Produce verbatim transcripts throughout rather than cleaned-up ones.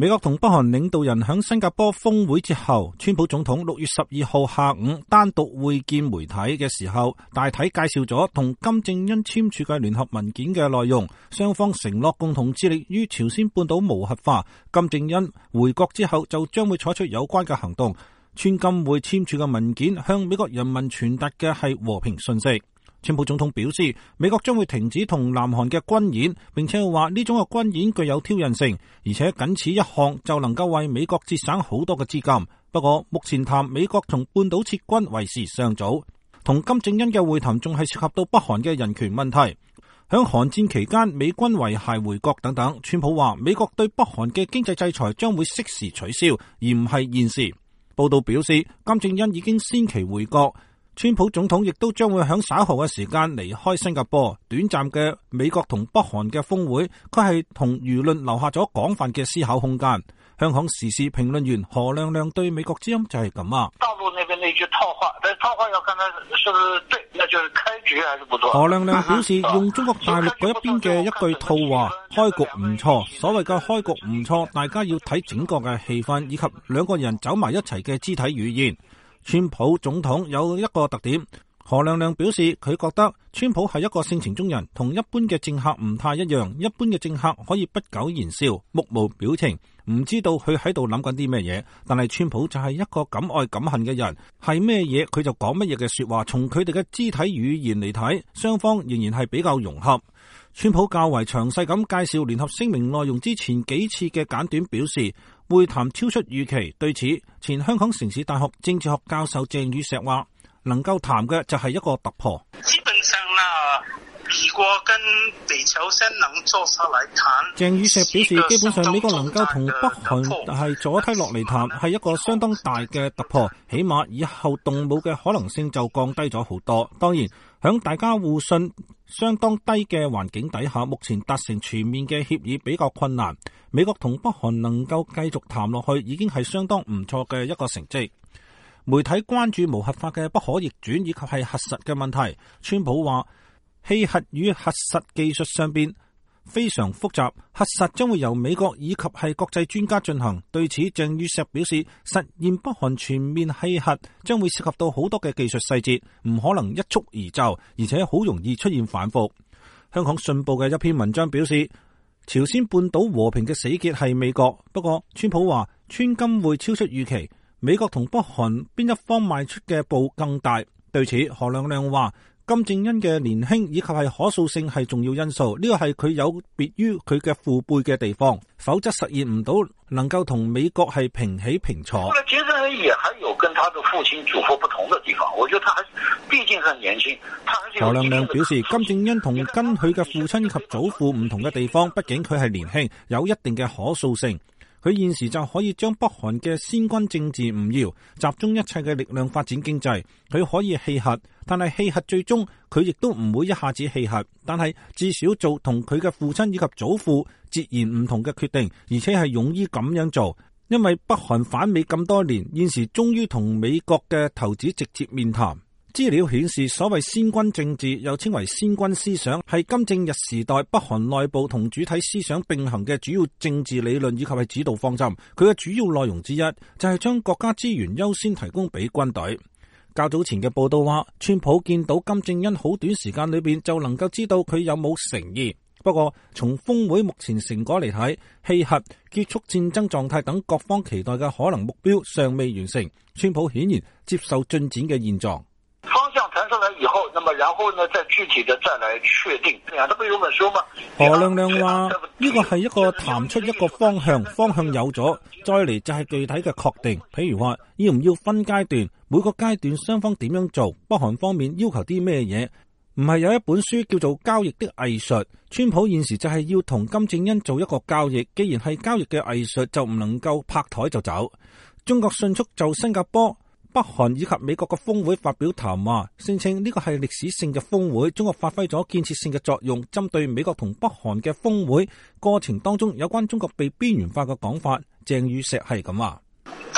美國同北韓領導人喺新加坡峰會之後，川普總統六月十二號下午單獨會見媒體嘅時候，大體介紹咗同金正恩簽署嘅聯合文件嘅內容，雙方承諾共同致力於朝鮮半島無核化。金正恩回國之後就將會採取有關嘅行動。川金會簽署嘅文件向美國人民傳達嘅係和平訊息。川普總統表示，美國將會停止同南韓嘅軍演，並且話呢種嘅軍演具有挑釁性，而且僅此一項就能夠為美國節省好多嘅資金。不過目前談美國從半島撤軍為時尚早。同金正恩嘅會談仲係涉及到北韓嘅人權問題。響韓戰期間，美軍遺骸回國等等，川普話美國對北韓嘅經濟制裁將會適時取消，而唔係現時。報道表示，金正恩已經先期回國。川普總統亦都將會喺稍後嘅時間離開新加坡。短暫嘅美國同北韓嘅峰會，佢係同輿論留下咗廣泛嘅思考空間。香港時事評論員何亮亮對美國之音就係咁啊。 大陸那邊那句套話，但套話要看他是不是對，那就是開局還是不錯。 何亮亮表示，用中國大陸嗰一邊嘅一句套話，開局唔錯。所謂嘅開局唔錯，大家要睇整個嘅氣氛以及兩個人走埋一齊嘅肢體語言。川普總統有一個特點，何亮亮表示佢覺得川普係一個性情中人，同一般嘅政客唔太一樣。一般嘅政客可以不苟言笑，目無表情，唔知道佢喺度諗緊啲咩嘢。但係川普就係一個敢愛敢恨嘅人，係咩嘢佢就講乜嘢嘅說話。從佢哋嘅肢體語言嚟睇，雙方仍然係比較融合。川普較為詳細咁介紹聯合聲明內容之前幾次嘅簡短表示，會談超出預期。對此，前香港城市大學政治學教授鄭宇石話，能夠談嘅就係一個突破。 基本上呢，美國跟北朝鮮能坐下來談。 鄭宇石表示，基本上美國能夠同北韓係坐低落嚟談，係一個相當大嘅突破，起碼以後動武嘅可能性就降低咗好多。當然，響大家互信相當低嘅環境底下，目前達成全面嘅協議比較困難。美國同北韓能夠繼續談落去，已經係相當唔錯嘅一個成績。媒體關注無核化嘅不可逆轉以及係核實嘅問題。川普話，棄核與核實技術上邊非常複雜，核實將會由美國以及係國際專家進行。對此，鄭宇石表示，實現北韓全面棄核將會涉及到好多嘅技術細節，唔可能一蹴而就，而且好容易出現反覆。香港信報嘅一篇文章表示，朝鮮半島和平嘅死結係美國，不過川普話川金會超出預期，美國同北韓邊一方邁出嘅步更大。對此，何亮亮話，金正恩嘅年輕以及係可塑性係重要因素，呢個係佢有別於佢嘅父輩嘅地方，否則實現唔到能夠同美國係平起平坐。 金正恩也還有跟他的父親祖父不同的地方，我覺得他還畢竟係年輕。 何亮亮表示，金正恩同跟佢嘅父親以及祖父唔同嘅地方，畢竟佢係年輕，有一定嘅可塑性。佢現時就可以將北韓嘅先軍政治唔要，集中一切嘅力量發展經濟。佢可以棄核，但係棄核最終佢亦都唔會一下子棄核，但係至少做同佢嘅父親以及祖父截然唔同嘅決定，而且係勇於咁樣做。因為北韓反美咁多年，現時終於同美國嘅頭子直接面談。資料顯示，所謂先軍政治又稱為先軍思想，係金正日時代北韓內部同主體思想並行嘅主要政治理論以及係指導方針。佢嘅主要內容之一就係將國家資源優先提供俾軍隊。較早前嘅報道話，川普見到金正恩好短時間裏邊就能夠知道佢有冇誠意。不過從峰會目前成果嚟睇，棄核、結束戰爭狀態等各方期待嘅可能目標尚未完成。川普顯然接受進展嘅現狀。 方向談出來以後，那麼然後呢，再具體的再來確定。這不有本書嗎？ 何亮亮話呢個係一個談出一個方向，方向有咗，再嚟就係具體嘅確定。譬如話要唔要分階段，每個階段雙方點樣做，北韓方面要求啲咩嘢。唔係有一本書叫做《交易的藝術》，川普現時就係要同金正恩做一個交易。既然係交易嘅藝術，就唔能夠拍台就走。中國迅速就新加坡、北韓以及美國嘅峰會發表談話，聲稱呢個係歷史性嘅峰會，中國發揮咗建設性嘅作用。針對美國同北韓嘅峰會過程當中有關中國被邊緣化嘅講法，鄭宇石係咁話。 當然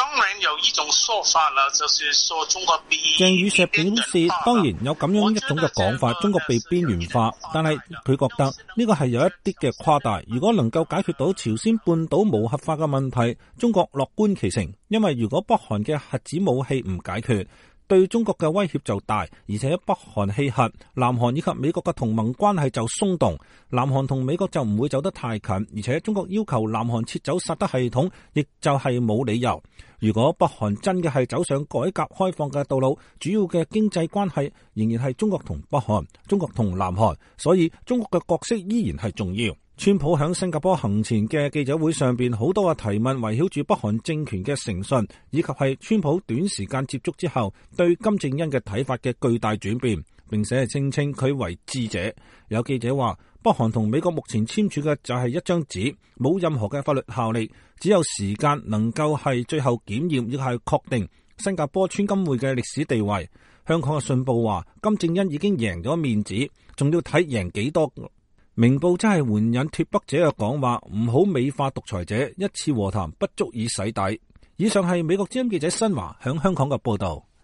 有一種說法啦，就是說中國被鄭宇碩表示，當然有咁樣一種嘅講法，中國被邊緣化，但係佢覺得呢個係有一啲嘅誇大。如果能夠解決到朝鮮半島無核化嘅問題，中國樂觀其成，因為如果北韓嘅核子武器唔解決，對中國嘅威脅就大，而且北韓棄核，南韓以及美國嘅同盟關係就鬆動，南韓同美國就唔會走得太近，而且中國要求南韓撤走薩德系統，亦就係冇理由。如果北韓真嘅係走上改革開放嘅道路，主要嘅經濟關係仍然係中國同北韓、中國同南韓，所以中國嘅角色依然係重要。川普喺新加坡行前嘅記者會上邊，好多嘅提問圍繞住北韓政權嘅誠信，以及係川普短時間接觸之後對金正恩嘅睇法嘅巨大轉變，並且係聲稱佢為智者。有記者話，北韓同美國目前簽署嘅就係一張紙，冇任何嘅法律效力，只有時間能夠係最後檢驗，亦係確定新加坡川金會嘅歷史地位。香港嘅信報話，金正恩已經贏咗面子，仲要睇贏幾多。明報真係援引脫北者嘅講話，唔好美化獨裁者，一次和談不足以洗底。以上係美國之音記者新華響香港嘅報道。